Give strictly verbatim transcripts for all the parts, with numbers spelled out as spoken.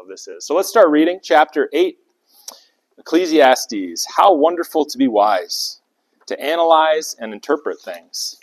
of this is. So let's start reading chapter eight, Ecclesiastes. How wonderful to be wise, to analyze and interpret things.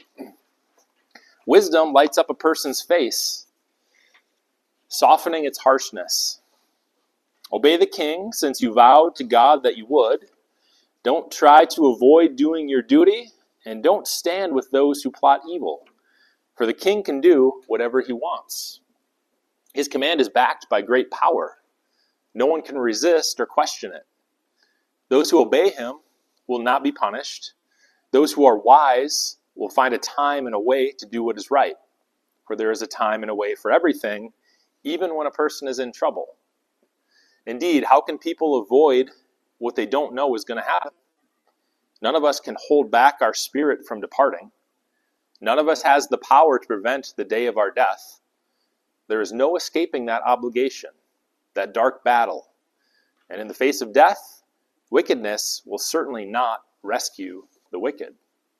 Wisdom lights up a person's face, softening its harshness. Obey the king, since you vowed to God that you would. Don't try to avoid doing your duty, and don't stand with those who plot evil. For the king can do whatever he wants. His command is backed by great power. No one can resist or question it. Those who obey him will not be punished. Those who are wise will find a time and a way to do what is right. For there is a time and a way for everything, even when a person is in trouble. Indeed, how can people avoid what they don't know is going to happen? None of us can hold back our spirit from departing. None of us has the power to prevent the day of our death. There is no escaping that obligation, that dark battle. And in the face of death, wickedness will certainly not rescue the wicked.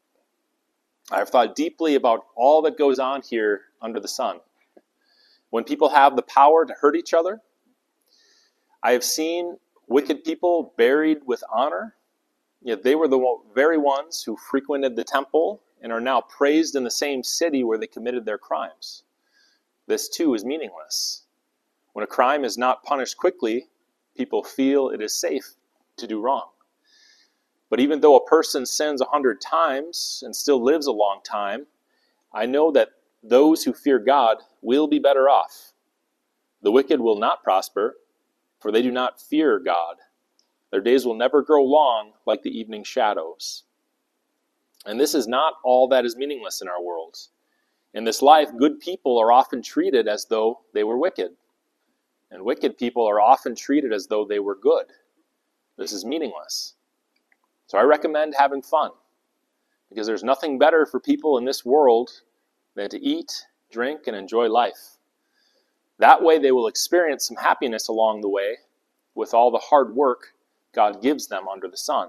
I have thought deeply about all that goes on here under the sun. When people have the power to hurt each other, I have seen wicked people buried with honor, yet they were the very ones who frequented the temple and are now praised in the same city where they committed their crimes. This too is meaningless. When a crime is not punished quickly, people feel it is safe to do wrong. But even though a person sins a hundred times and still lives a long time, I know that those who fear God will be better off. The wicked will not prosper, for they do not fear God. Their days will never grow long like the evening shadows. And this is not all that is meaningless in our world. In this life, good people are often treated as though they were wicked. And wicked people are often treated as though they were good. This is meaningless. So I recommend having fun, because there's nothing better for people in this world than to eat, drink, and enjoy life. That way they will experience some happiness along the way with all the hard work God gives them under the sun.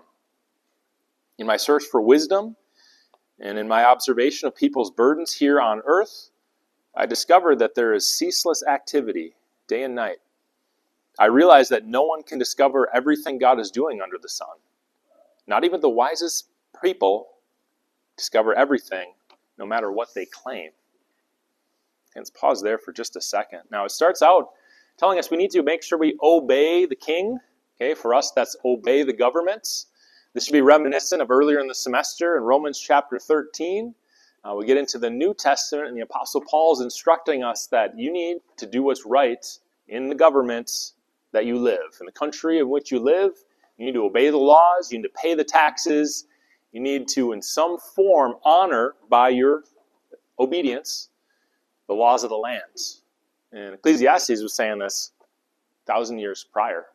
In my search for wisdom, and in my observation of people's burdens here on earth, I discovered that there is ceaseless activity day and night. I realize that no one can discover everything God is doing under the sun. Not even the wisest people discover everything, no matter what they claim. And let's pause there for just a second. Now, it starts out telling us we need to make sure we obey the king. Okay, for us, that's obey the governments. This should be reminiscent of earlier in the semester in Romans chapter thirteen. Uh, we get into the New Testament, and the Apostle Paul is instructing us that you need to do what's right in the government that you live. In the country in which you live, you need to obey the laws, you need to pay the taxes, you need to, in some form, honor by your obedience the laws of the land. And Ecclesiastes was saying this a thousand years prior.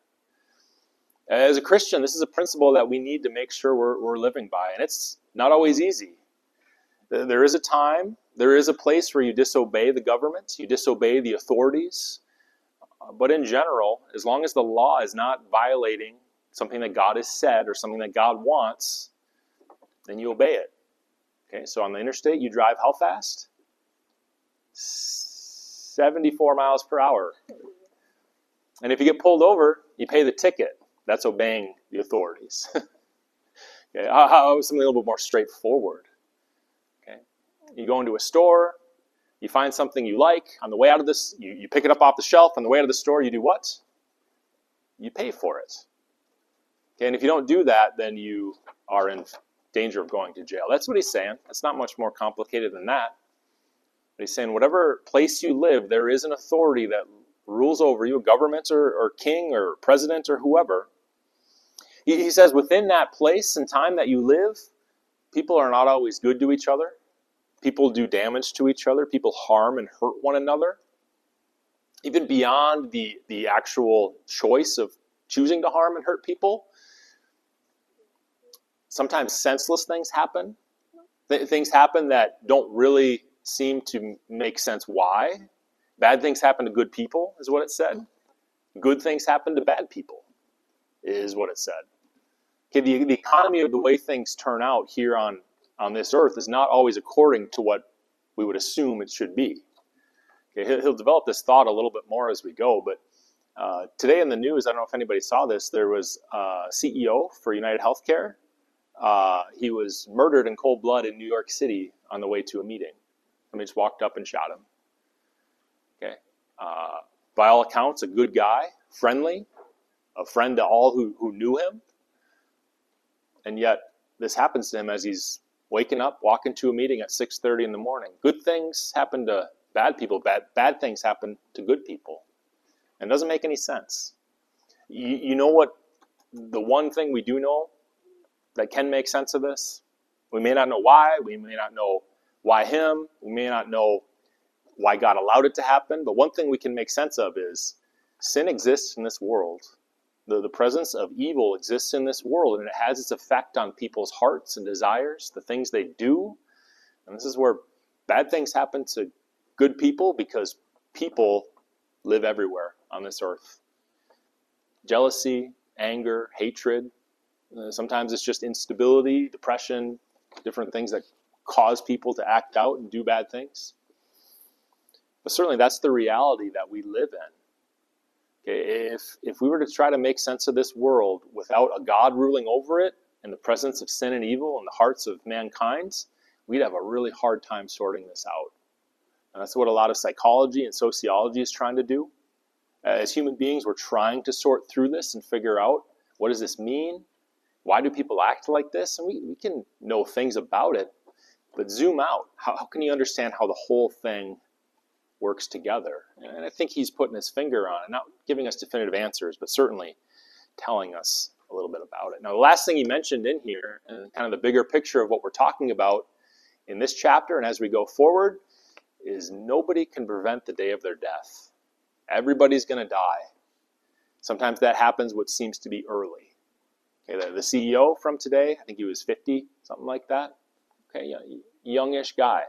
As a Christian, this is a principle that we need to make sure we're, we're living by, and it's not always easy. There is a time, there is a place where you disobey the government, you disobey the authorities, but in general, as long as the law is not violating something that God has said or something that God wants, then you obey it. Okay, so on the interstate, you drive how fast? seventy-four miles per hour. And if you get pulled over, you pay the ticket. That's obeying the authorities. Okay, how, how something a little bit more straightforward. Okay, you go into a store, you find something you like. On the way out of this, you, you pick it up off the shelf. On the way out of the store, you do what? You pay for it. Okay, and if you don't do that, then you are in danger of going to jail. That's what he's saying. It's not much more complicated than that. But he's saying whatever place you live, there is an authority that rules over you, a government or, or king or president or whoever. He, he says within that place and time that you live, people are not always good to each other. People do damage to each other. People harm and hurt one another. Even beyond the, the actual choice of choosing to harm and hurt people, sometimes senseless things happen. Th- things happen that don't really seem to make sense why. Bad things happen to good people, is what it said. Good things happen to bad people, is what it said. Okay, the, the economy of the way things turn out here on, on this earth is not always according to what we would assume it should be. Okay, he'll, he'll develop this thought a little bit more as we go, but Uh, today in the news, I don't know if anybody saw this, there was a C E O for United Healthcare. Uh, he was murdered in cold blood in New York City on the way to a meeting. Somebody just walked up and shot him. Okay. Uh, by all accounts, a good guy, friendly, a friend to all who, who knew him. And yet, this happens to him as he's waking up, walking to a meeting at six thirty in the morning. Good things happen to bad people. Bad, bad things happen to good people. And it doesn't make any sense. You, you know what? The one thing we do know that can make sense of this, we may not know why, we may not know why him, we may not know why God allowed it to happen, but one thing we can make sense of is sin exists in this world. The, the presence of evil exists in this world, and it has its effect on people's hearts and desires, the things they do. And this is where bad things happen to good people, because people live everywhere on this earth. Jealousy, anger, hatred. Uh, sometimes it's just instability, depression, different things that cause people to act out and do bad things. But certainly that's the reality that we live in. Okay, if, if we were to try to make sense of this world without a God ruling over it and the presence of sin and evil in the hearts of mankind, we'd have a really hard time sorting this out. And that's what a lot of psychology and sociology is trying to do. As human beings, we're trying to sort through this and figure out, what does this mean? Why do people act like this? And we, we can know things about it, but zoom out. How, how can you understand how the whole thing works together? And I think he's putting his finger on it, not giving us definitive answers, but certainly telling us a little bit about it. Now, the last thing he mentioned in here, and kind of the bigger picture of what we're talking about in this chapter and as we go forward, is nobody can prevent the day of their death. Everybody's going to die. Sometimes that happens what seems to be early. Okay, the, the C E O from today, I think he was fifty, something like that. Okay, youngish guy.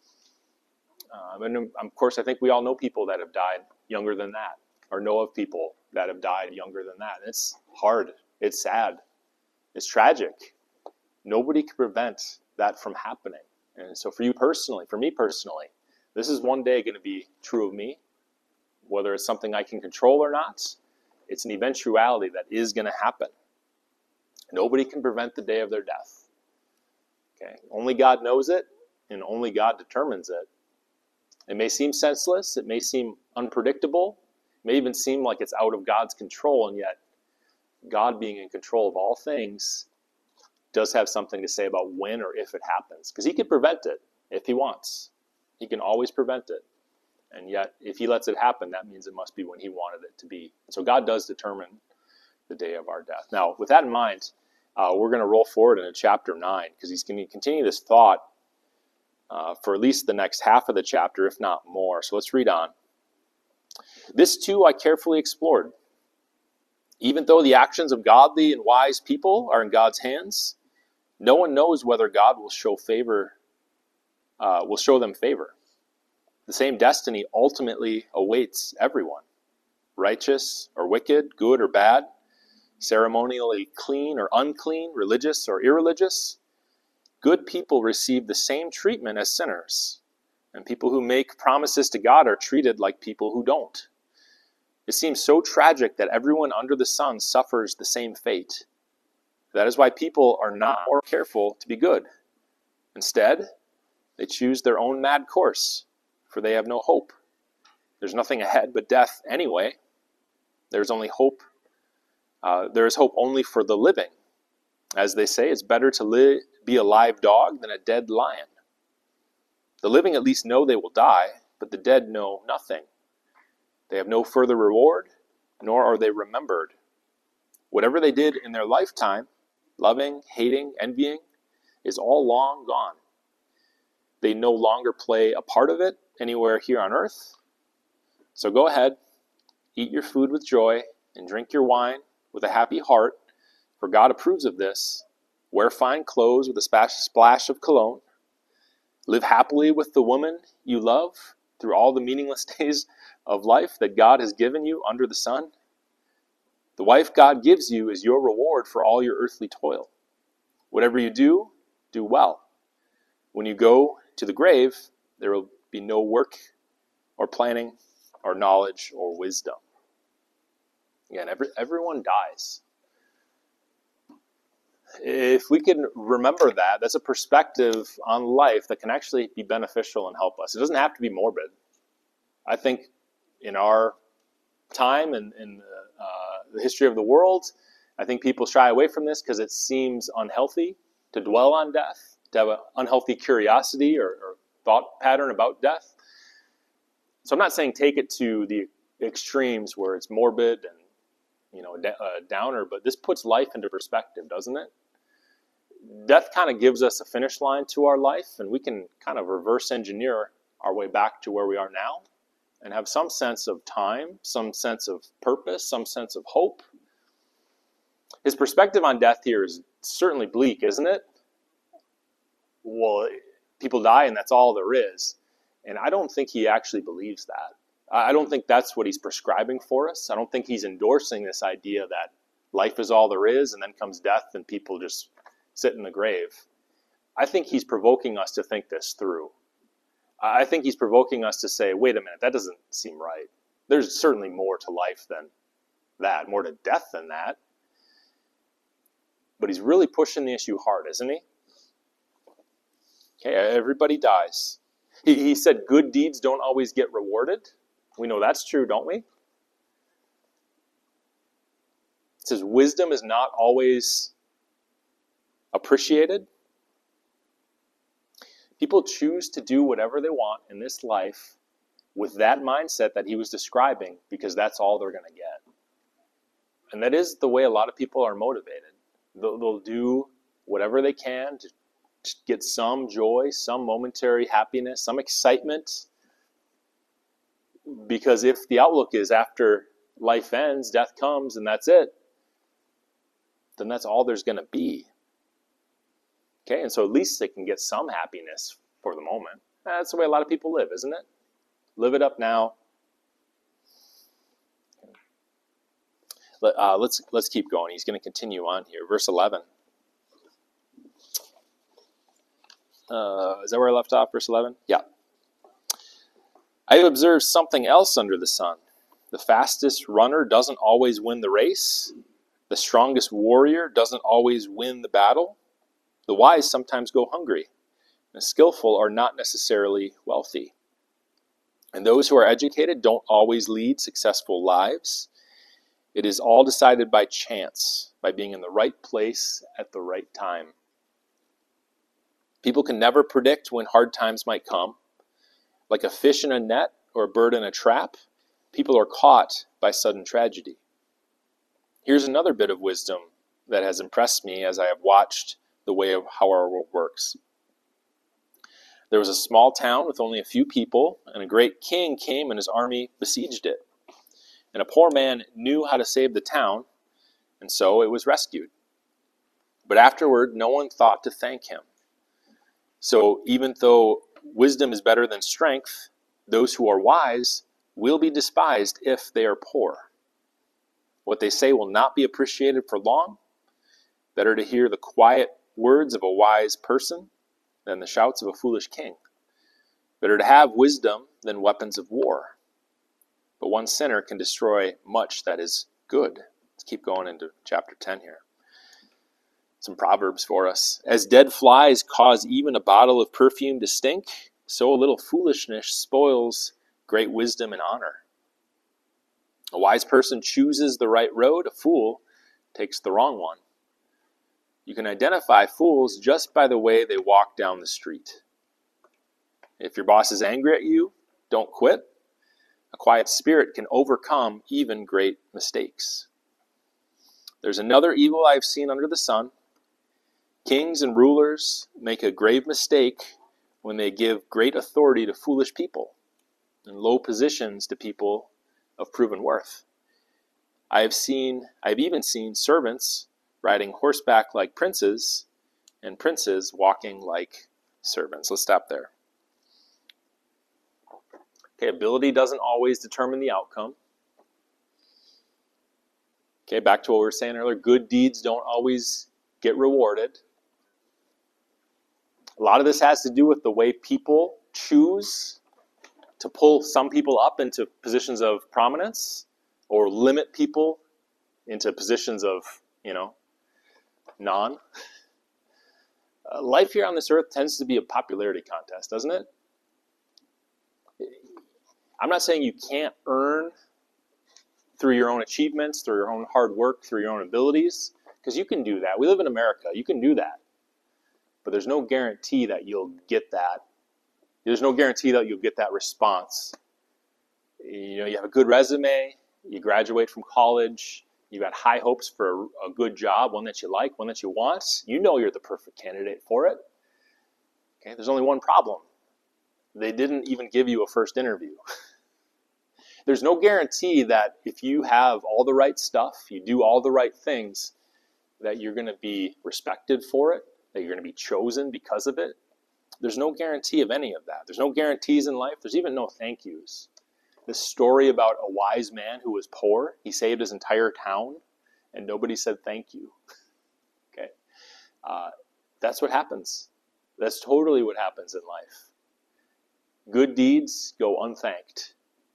Um, and of course, I think we all know people that have died younger than that, or know of people that have died younger than that. It's hard. It's sad. It's tragic. Nobody can prevent that from happening. And so for you personally, for me personally, this is one day going to be true of me. Whether it's something I can control or not, it's an eventuality that is going to happen. Nobody can prevent the day of their death. Okay, only God knows it, and only God determines it. It may seem senseless, it may seem unpredictable, it may even seem like it's out of God's control, and yet God, being in control of all things, does have something to say about when or if it happens. Because he can prevent it if he wants. He can always prevent it. And yet, if he lets it happen, that means it must be when he wanted it to be. So God does determine the day of our death. Now, with that in mind, uh, we're going to roll forward into chapter nine, because he's going to continue this thought uh, for at least the next half of the chapter, if not more. So let's read on. This too I carefully explored. Even though the actions of godly and wise people are in God's hands, no one knows whether God will show favor, uh, will show them favor. The same destiny ultimately awaits everyone, righteous or wicked, good or bad, ceremonially clean or unclean, religious or irreligious. Good people receive the same treatment as sinners, and people who make promises to God are treated like people who don't. It seems so tragic that everyone under the sun suffers the same fate. That is why people are not more careful to be good. Instead, they choose their own mad course, for they have no hope. There's nothing ahead but death anyway. There's only hope. Uh, there is hope only for the living. As they say, it's better to li- be a live dog than a dead lion. The living at least know they will die, but the dead know nothing. They have no further reward, nor are they remembered. Whatever they did in their lifetime, loving, hating, envying, is all long gone. They no longer play a part of it anywhere here on earth. So go ahead, eat your food with joy, and drink your wine with a happy heart, for God approves of this. Wear fine clothes with a splash of cologne. Live happily with the woman you love through all the meaningless days of life that God has given you under the sun. The wife God gives you is your reward for all your earthly toil. Whatever you do, do well. When you go to the grave, there will be no work or planning or knowledge or wisdom. Again, every, everyone dies. If we can remember that, that's a perspective on life that can actually be beneficial and help us. It doesn't have to be morbid. I think in our time and in the, uh, the history of the world, I think people shy away from this because it seems unhealthy to dwell on death, to have an unhealthy curiosity or, or thought pattern about death. So I'm not saying take it to the extremes where it's morbid and, you know, a downer, but this puts life into perspective, doesn't it? Death kind of gives us a finish line to our life, and we can kind of reverse engineer our way back to where we are now and have some sense of time, some sense of purpose, some sense of hope. His perspective on death here is certainly bleak, isn't it? Well, people die and that's all there is. And I don't think he actually believes that. I don't think that's what he's prescribing for us. I don't think he's endorsing this idea that life is all there is and then comes death and people just sit in the grave. I think he's provoking us to think this through. I think he's provoking us to say, wait a minute, that doesn't seem right. There's certainly more to life than that, more to death than that. But he's really pushing the issue hard, isn't he? Okay, everybody dies. He, he said good deeds don't always get rewarded. We know that's true, don't we? It says wisdom is not always appreciated. People choose to do whatever they want in this life with that mindset that he was describing because that's all they're going to get. And that is the way a lot of people are motivated. They'll, they'll do whatever they can to get some joy, some momentary happiness, some excitement. Because if the outlook is after life ends, death comes, and that's it, then that's all there's going to be. Okay, and so at least they can get some happiness for the moment. That's the way a lot of people live, isn't it? Live it up now. Let, uh, let's let's keep going. He's going to continue on here. Verse eleven. Uh, is that where I left off? Verse eleven? Yeah. I have observed something else under the sun. The fastest runner doesn't always win the race. The strongest warrior doesn't always win the battle. The wise sometimes go hungry. The skillful are not necessarily wealthy. And those who are educated don't always lead successful lives. It is all decided by chance, by being in the right place at the right time. People can never predict when hard times might come. Like a fish in a net or a bird in a trap, people are caught by sudden tragedy. Here's another bit of wisdom that has impressed me as I have watched the way of how our world works. There was a small town with only a few people, and a great king came and his army besieged it. And a poor man knew how to save the town, and so it was rescued. But afterward, no one thought to thank him. So even though wisdom is better than strength, those who are wise will be despised if they are poor. What they say will not be appreciated for long. Better to hear the quiet words of a wise person than the shouts of a foolish king. Better to have wisdom than weapons of war. But one sinner can destroy much that is good. Let's keep going into chapter ten here. Some proverbs for us. As dead flies cause even a bottle of perfume to stink, so a little foolishness spoils great wisdom and honor. A wise person chooses the right road, a fool takes the wrong one. You can identify fools just by the way they walk down the street. If your boss is angry at you, don't quit. A quiet spirit can overcome even great mistakes. There's another evil I've seen under the sun. Kings and rulers make a grave mistake when they give great authority to foolish people and low positions to people of proven worth. I have seen, I've even seen servants riding horseback like princes and princes walking like servants. Let's stop there. Okay, ability doesn't always determine the outcome. Okay, back to what we were saying earlier. Good deeds don't always get rewarded. A lot of this has to do with the way people choose to pull some people up into positions of prominence or limit people into positions of, you know, non. Uh, life here on this earth tends to be a popularity contest, doesn't it? I'm not saying you can't earn through your own achievements, through your own hard work, through your own abilities, because you can do that. We live in America. You can do that. But there's no guarantee that you'll get that. There's no guarantee that you'll get that response. You know, you have a good resume, you graduate from college, you got high hopes for a, a good job, one that you like, one that you want. You know you're the perfect candidate for it. Okay, there's only one problem. They didn't even give you a first interview. There's no guarantee that if you have all the right stuff, you do all the right things, that you're going to be respected for it, that you're going to be chosen because of it. There's no guarantee of any of that. There's no guarantees in life. There's even no thank yous. This story about a wise man who was poor, he saved his entire town, and nobody said thank you. Okay, uh, that's what happens. That's totally what happens in life. Good deeds go unthanked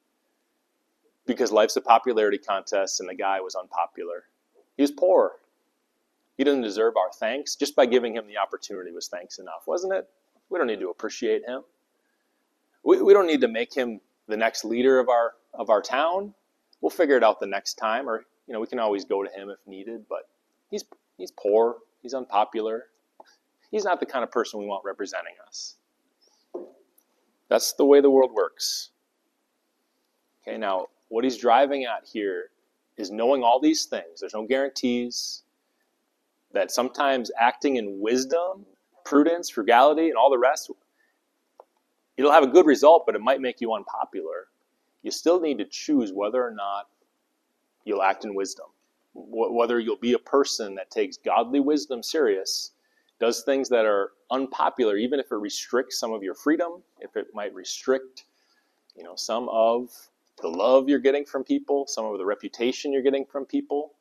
because life's a popularity contest, and the guy was unpopular. He was poor. He doesn't deserve our thanks. Just by giving him the opportunity was thanks enough, wasn't it? We don't need to appreciate him. We, we don't need to make him the next leader of our of our town. We'll figure it out the next time, or you know, we can always go to him if needed. But he's he's poor. He's unpopular. He's not the kind of person we want representing us. That's the way the world works. Okay, now what he's driving at here is knowing all these things. There's no guarantees. That sometimes acting in wisdom, prudence, frugality, and all the rest, it'll have a good result, but it might make you unpopular. You still need to choose whether or not you'll act in wisdom. Whether you'll be a person that takes godly wisdom serious, does things that are unpopular, even if it restricts some of your freedom, if it might restrict, you know, some of the love you're getting from people, some of the reputation you're getting from people.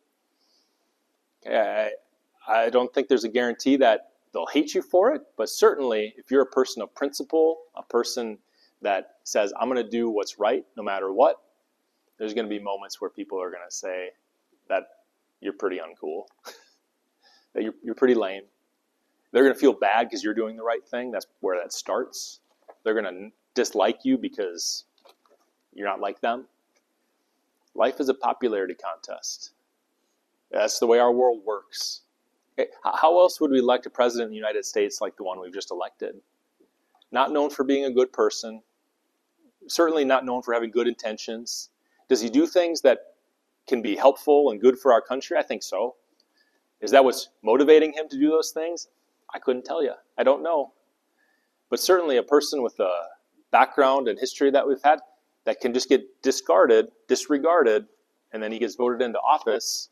Okay, I, I don't think there's a guarantee that they'll hate you for it, but certainly if you're a person of principle, a person that says, I'm going to do what's right no matter what, there's going to be moments where people are going to say that you're pretty uncool, that you're, you're pretty lame. They're going to feel bad because you're doing the right thing. That's where that starts. They're going to dislike you because you're not like them. Life is a popularity contest. That's the way our world works. Okay. How else would we elect a president in the United States like the one we've just elected? Not known for being a good person. Certainly not known for having good intentions. Does he do things that can be helpful and good for our country? I think so. Is that what's motivating him to do those things? I couldn't tell you. I don't know. But certainly a person with a background and history that we've had that can just get discarded, disregarded, and then he gets voted into office,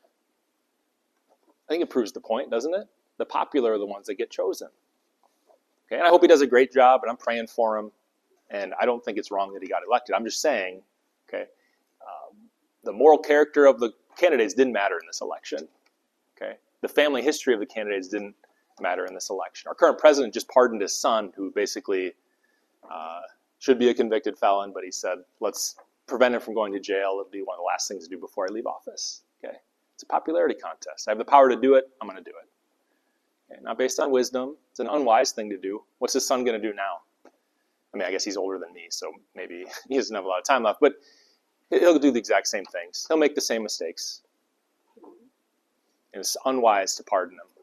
I think it proves the point, doesn't it? The popular are the ones that get chosen. Okay, and I hope he does a great job, and I'm praying for him, and I don't think it's wrong that he got elected. I'm just saying, okay, um, the moral character of the candidates didn't matter in this election. Okay, the family history of the candidates didn't matter in this election. Our current president just pardoned his son, who basically uh, should be a convicted felon, but he said, let's prevent him from going to jail. It'll be one of the last things to do before I leave office. Okay, it's a popularity contest. I have the power to do it. I'm going to do it. Okay, not based on wisdom. It's an unwise thing to do. What's his son going to do now? I mean, I guess he's older than me, so maybe he doesn't have a lot of time left, but he'll do the exact same things. He'll make the same mistakes. And it's unwise to pardon him.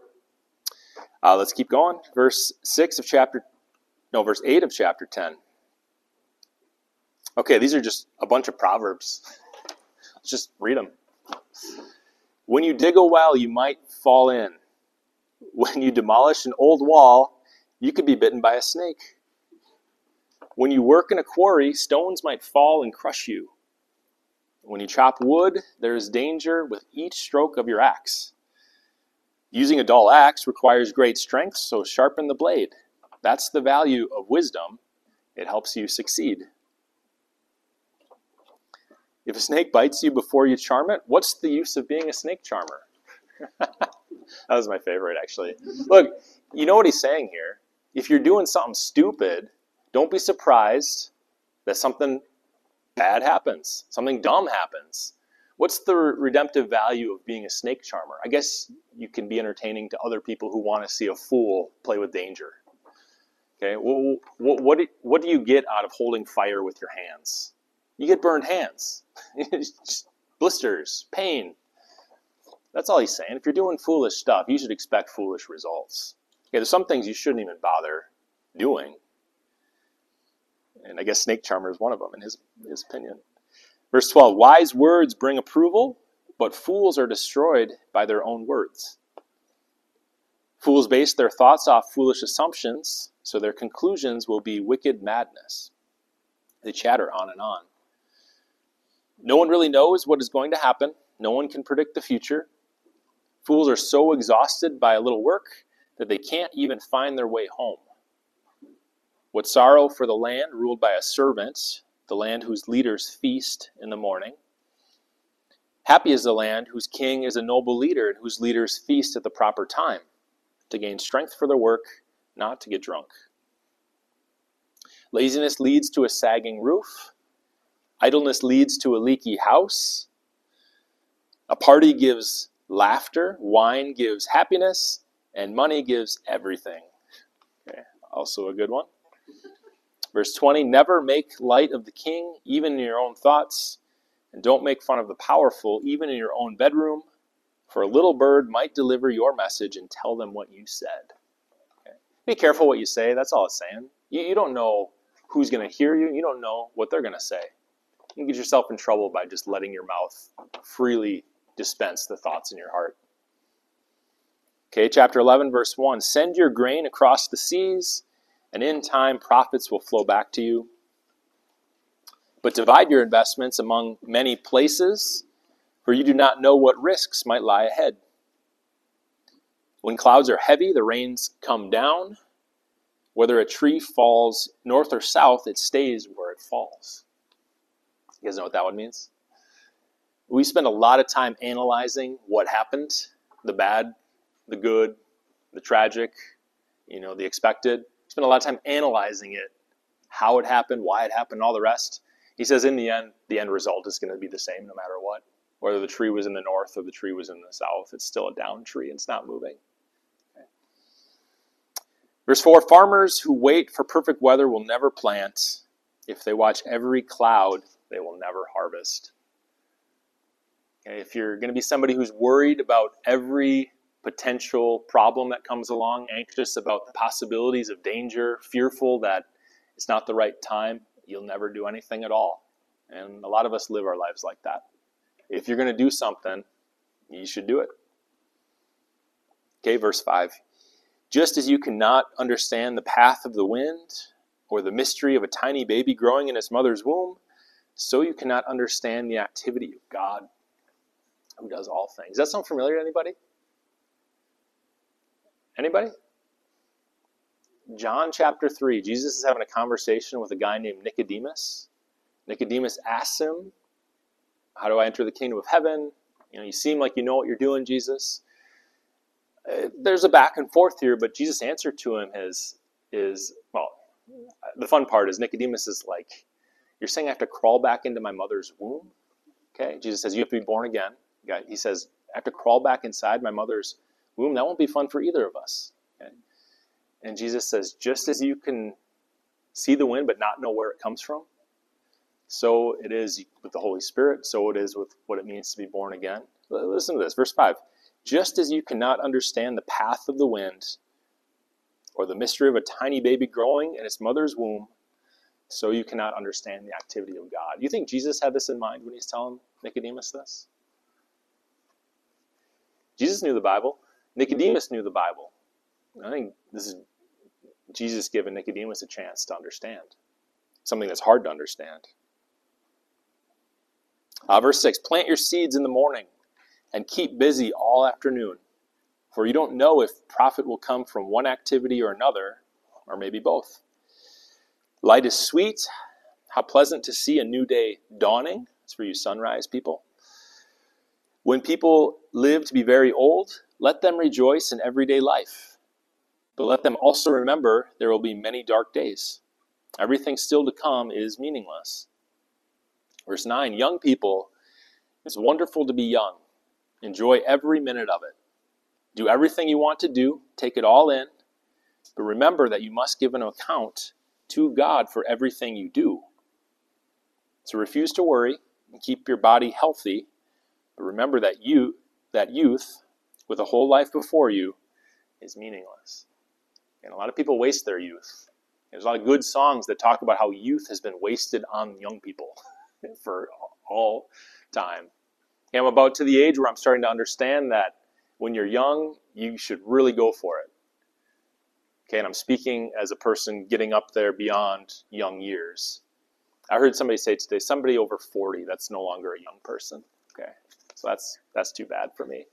Uh, let's keep going. Verse six of chapter, no, verse eight of chapter ten. Okay, these are just a bunch of proverbs. Let's just read them. When you dig a well, you might fall in. When you demolish an old wall, you could be bitten by a snake. When you work in a quarry, stones might fall and crush you. When you chop wood, there is danger with each stroke of your axe. Using a dull axe requires great strength, so sharpen the blade. That's the value of wisdom. It helps you succeed. If a snake bites you before you charm it, what's the use of being a snake charmer? That was my favorite, actually. Look, you know what he's saying here. If you're doing something stupid, don't be surprised that something bad happens. Something dumb happens. What's the redemptive value of being a snake charmer? I guess you can be entertaining to other people who want to see a fool play with danger. Okay, well, what, what, what do you get out of holding fire with your hands? You get burned hands. Blisters, pain. That's all he's saying. If you're doing foolish stuff, you should expect foolish results. Okay, there's some things you shouldn't even bother doing. And I guess snake charmer is one of them, in his, his opinion. Verse twelve, wise words bring approval, but fools are destroyed by their own words. Fools base their thoughts off foolish assumptions, so their conclusions will be wicked madness. They chatter on and on. No one really knows what is going to happen. No one can predict the future. Fools are so exhausted by a little work that they can't even find their way home. What sorrow for the land ruled by a servant, the land whose leaders feast in the morning. Happy is the land whose king is a noble leader and whose leaders feast at the proper time, to gain strength for their work, not to get drunk. Laziness leads to a sagging roof. Idleness leads to a leaky house. A party gives laughter, wine gives happiness, and money gives everything. Okay, also a good one. Verse twenty, never make light of the king, even in your own thoughts, and don't make fun of the powerful, even in your own bedroom, for a little bird might deliver your message and tell them what you said. Okay. Be careful what you say, that's all it's saying. You, you don't know who's going to hear you, you don't know what they're going to say. You can get yourself in trouble by just letting your mouth freely dispense the thoughts in your heart. Okay, chapter eleven, verse one, send your grain across the seas, and in time profits will flow back to you. But divide your investments among many places, for you do not know what risks might lie ahead. When clouds are heavy, the rains come down. Whether a tree falls north or south, it stays where it falls. You guys know what that one means? We spend a lot of time analyzing what happened, the bad, the good, the tragic, you know, the expected. We spend a lot of time analyzing it, how it happened, why it happened, all the rest. He says in the end, the end result is going to be the same no matter what. Whether the tree was in the north or the tree was in the south, it's still a down tree. It's not moving. Okay. Verse four, farmers who wait for perfect weather will never plant. If they watch every cloud, they will never harvest. Okay. If you're going to be somebody who's worried about every potential problem that comes along, anxious about the possibilities of danger, fearful that it's not the right time, you'll never do anything at all. And a lot of us live our lives like that. If you're going to do something, you should do it. Okay, verse five. Just as you cannot understand the path of the wind or the mystery of a tiny baby growing in its mother's womb, so you cannot understand the activity of God who does all things. Does that sound familiar to anybody? Anybody? John chapter three, Jesus is having a conversation with a guy named Nicodemus. Nicodemus asks him, how do I enter the kingdom of heaven? You know, you seem like you know what you're doing, Jesus. Uh, there's a back and forth here, but Jesus' answer to him is, is, well, the fun part is Nicodemus is like, you're saying I have to crawl back into my mother's womb? Okay, Jesus says, you have to be born again. He says, I have to crawl back inside my mother's womb. That won't be fun for either of us. Okay? And Jesus says, just as you can see the wind but not know where it comes from, so it is with the Holy Spirit, so it is with what it means to be born again. Listen to this, verse five. Just as you cannot understand the path of the wind or the mystery of a tiny baby growing in its mother's womb, so you cannot understand the activity of God. Do you think Jesus had this in mind when he's telling Nicodemus this? Jesus knew the Bible. Nicodemus knew the Bible. I think this is Jesus giving Nicodemus a chance to understand something that's hard to understand. Uh, verse six, plant your seeds in the morning and keep busy all afternoon, for you don't know if profit will come from one activity or another, or maybe both. Light is sweet. How pleasant to see a new day dawning. It's for you sunrise people. When people live to be very old, let them rejoice in everyday life. But let them also remember there will be many dark days. Everything still to come is meaningless. Verse nine, young people, It's wonderful to be young. Enjoy every minute of it. Do everything you want to do. Take it all in. But remember that you must give an account to God for everything you do. So refuse to worry and keep your body healthy. But remember that you, that youth, with a whole life before you, is meaningless. And a lot of people waste their youth. There's a lot of good songs that talk about how youth has been wasted on young people for all time. And I'm about to the age where I'm starting to understand that when you're young, you should really go for it. Okay, and I'm speaking as a person getting up there beyond young years. I heard somebody say today, somebody over forty, that's no longer a young person. Okay, so that's that's too bad for me.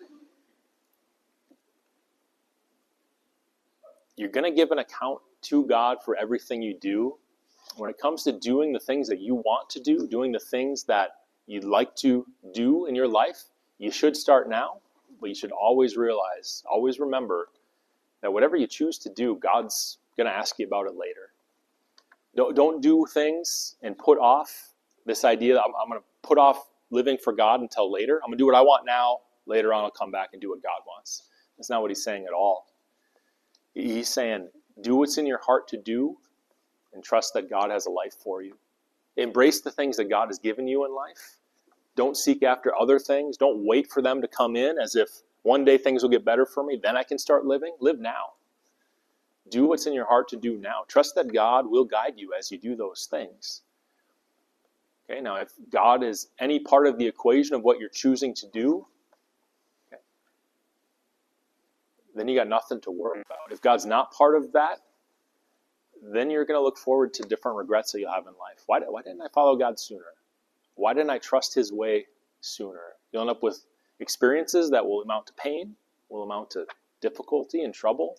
You're going to give an account to God for everything you do. When it comes to doing the things that you want to do, doing the things that you'd like to do in your life, you should start now, but you should always realize, always remember that whatever you choose to do, God's going to ask you about it later. Don't, don't do things and put off this idea that I'm, I'm going to put off living for God until later. I'm going to do what I want now. Later on, I'll come back and do what God wants. That's not what he's saying at all. He's saying, do what's in your heart to do and trust that God has a life for you. Embrace the things that God has given you in life. Don't seek after other things. Don't wait for them to come in as if one day things will get better for me, then I can start living. Live now. Do what's in your heart to do now. Trust that God will guide you as you do those things. Okay, now if God is any part of the equation of what you're choosing to do, okay, then you got nothing to worry about. If God's not part of that, then you're going to look forward to different regrets that you'll have in life. Why, why didn't I follow God sooner? Why didn't I trust his way sooner? You'll end up with experiences that will amount to pain, will amount to difficulty and trouble.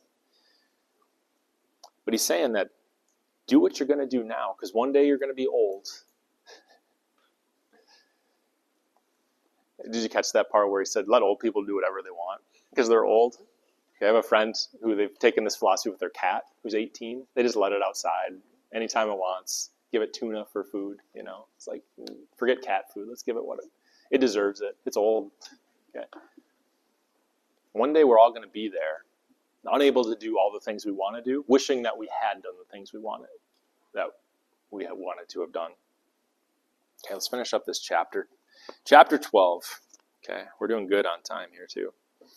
But he's saying that do what you're going to do now, because one day you're going to be old. Did you catch that part where he said, let old people do whatever they want because they're old? Okay, I have a friend who they've taken this philosophy with their cat who's eighteen. They just let it outside anytime it wants. Give it tuna for food, you know. It's like, forget cat food. Let's give it what it, it deserves it. It's old. Okay. One day we're all going to be there, unable to do all the things we want to do, wishing that we had done the things we wanted, that we had wanted to have done. Okay, let's finish up this chapter. Chapter twelve. Okay, we're doing good on time here too.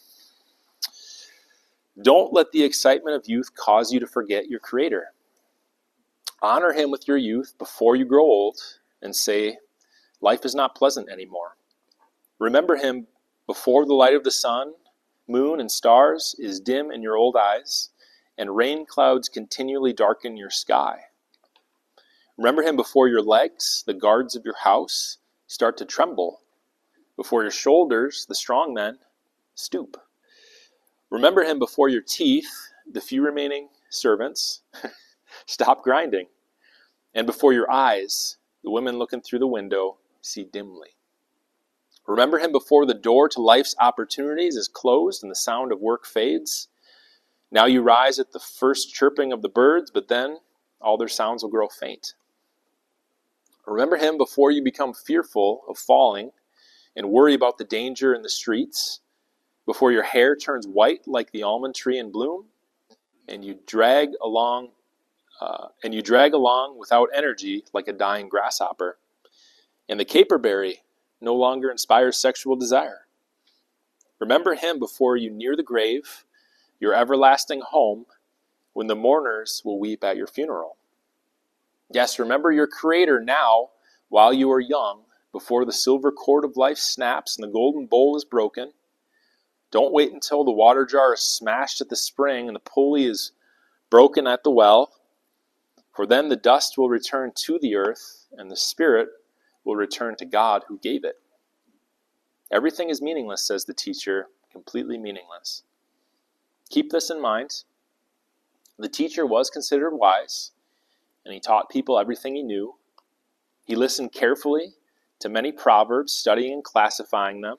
Don't let the excitement of youth cause you to forget your Creator. Honor him with your youth before you grow old and say, life is not pleasant anymore. Remember him before the light of the sun, moon, and stars is dim in your old eyes, and rain clouds continually darken your sky. Remember him before your legs, the guards of your house, start to tremble. Before your shoulders, the strong men stoop. Remember him before your teeth, the few remaining servants stop grinding. And before your eyes, the women looking through the window see dimly. Remember him before the door to life's opportunities is closed and the sound of work fades. Now you rise at the first chirping of the birds, but then all their sounds will grow faint. Remember him before you become fearful of falling and worry about the danger in the streets, before your hair turns white like the almond tree in bloom, and you drag along, uh, and you drag along without energy like a dying grasshopper, and the caperberry no longer inspires sexual desire. Remember him before you near the grave, your everlasting home, when the mourners will weep at your funeral. Yes, remember your Creator now while you are young, before the silver cord of life snaps and the golden bowl is broken. Don't wait until the water jar is smashed at the spring and the pulley is broken at the well, for then the dust will return to the earth and the spirit will return to God who gave it. Everything is meaningless, says the teacher, completely meaningless. Keep this in mind. The teacher was considered wise, and he taught people everything he knew. He listened carefully to many proverbs, studying and classifying them.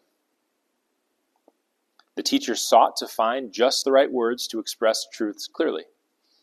The teacher sought to find just the right words to express truths clearly.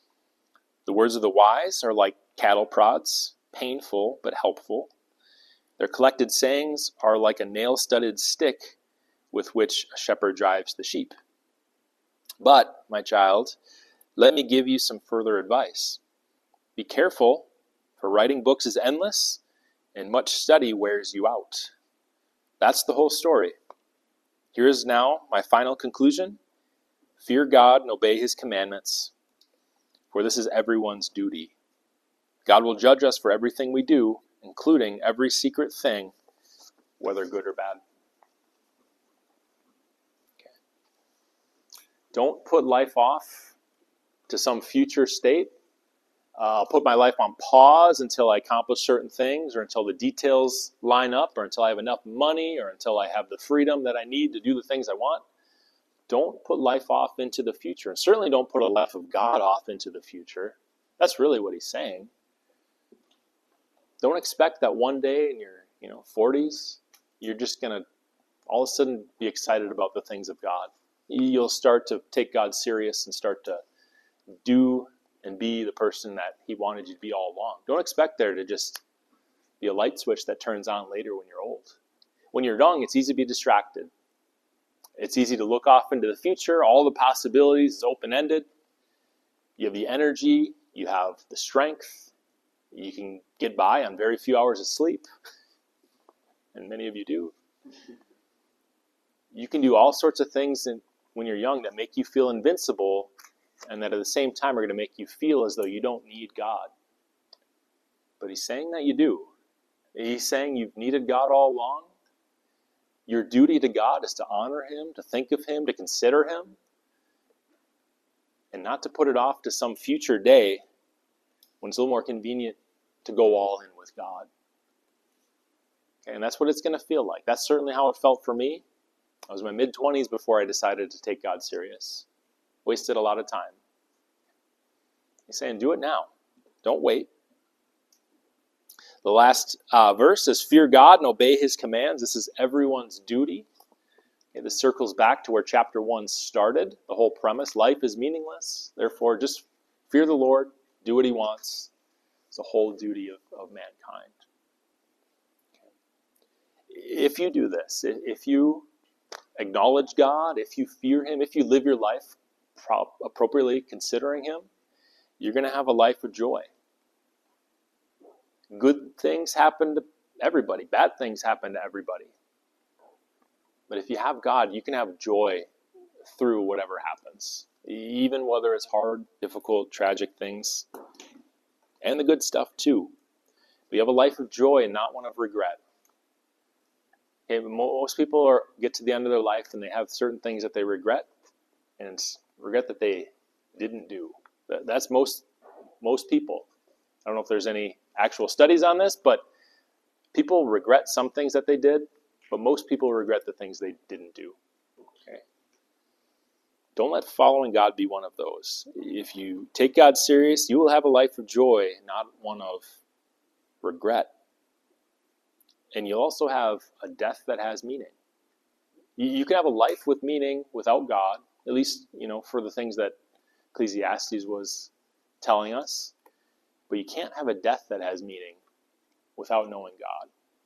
The words of the wise are like cattle prods, painful but helpful. Their collected sayings are like a nail-studded stick with which a shepherd drives the sheep. But, my child, let me give you some further advice. Be careful, for writing books is endless, and much study wears you out. That's the whole story. Here is now my final conclusion. Fear God and obey his commandments, for this is everyone's duty. God will judge us for everything we do, including every secret thing, whether good or bad. Okay. Don't put life off to some future state. Uh, I'll put my life on pause until I accomplish certain things, or until the details line up, or until I have enough money, or until I have the freedom that I need to do the things I want. Don't put life off into the future. And certainly don't put a life of God off into the future. That's really what he's saying. Don't expect that one day in your you know, forties, you're just going to all of a sudden be excited about the things of God. You'll start to take God serious and start to do and be the person that he wanted you to be all along. Don't expect there to just be a light switch that turns on later when you're old. When you're young, it's easy to be distracted. It's easy to look off into the future. All the possibilities is open-ended. You have the energy. You have the strength. You can get by on very few hours of sleep. And many of you do. You can do all sorts of things in, when you're young that make you feel invincible, and that at the same time are going to make you feel as though you don't need God. But he's saying that you do. He's saying you've needed God all along. Your duty to God is to honor him, to think of him, to consider him, and not to put it off to some future day when it's a little more convenient to go all in with God. Okay, and that's what it's going to feel like. That's certainly how it felt for me. I was in my mid-twenties before I decided to take God serious. Wasted a lot of time. He's saying, do it now. Don't wait. The last uh, verse is, fear God and obey his commands. This is everyone's duty. Okay, this circles back to where chapter one started. The whole premise, life is meaningless. Therefore, just fear the Lord. Do what he wants. It's the whole duty of, of mankind. Okay. If you do this, if you acknowledge God, if you fear him, if you live your life pro- appropriately considering him, you're going to have a life of joy. Good things happen to everybody. Bad things happen to everybody. But if you have God, you can have joy through whatever happens. Even whether it's hard, difficult, tragic things. And the good stuff too. We have a life of joy and not one of regret. Okay, most people are, get to the end of their life and they have certain things that they regret. And it's regret that they didn't do. That's most most people. I don't know if there's any actual studies on this, but people regret some things that they did, but most people regret the things they didn't do. Okay? Don't let following God be one of those. If you take God serious, you will have a life of joy, not one of regret. And you'll also have a death that has meaning. You can have a life with meaning without God, at least, you know, for the things that Ecclesiastes was telling us. But you can't have a death that has meaning without knowing God.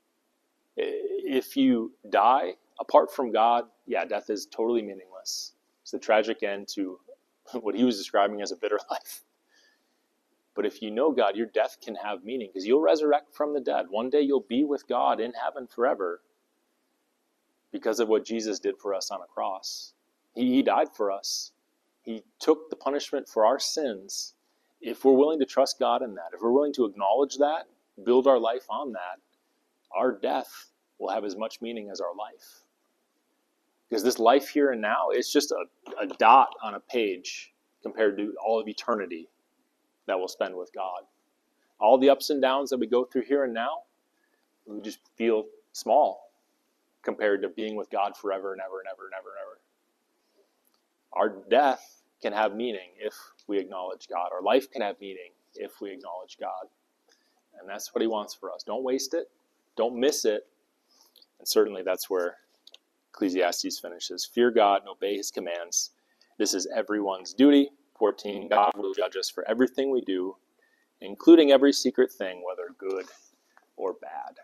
If you die apart from God, yeah, death is totally meaningless. It's the tragic end to what he was describing as a bitter life. But if you know God, your death can have meaning because you'll resurrect from the dead. One day you'll be with God in heaven forever because of what Jesus did for us on a cross. He, he died for us. He took the punishment for our sins. If we're willing to trust God in that, if we're willing to acknowledge that, build our life on that, our death will have as much meaning as our life. Because this life here and now is just a, a dot on a page compared to all of eternity that we'll spend with God. All the ups and downs that we go through here and now, we just feel small compared to being with God forever and ever and ever and ever and ever. Our death can have meaning if we acknowledge God. Our life can have meaning if we acknowledge God. And that's what he wants for us. Don't waste it. Don't miss it. And certainly that's where Ecclesiastes finishes. Fear God and obey his commands. This is everyone's duty. fourteen, God will judge us for everything we do, including every secret thing, whether good or bad.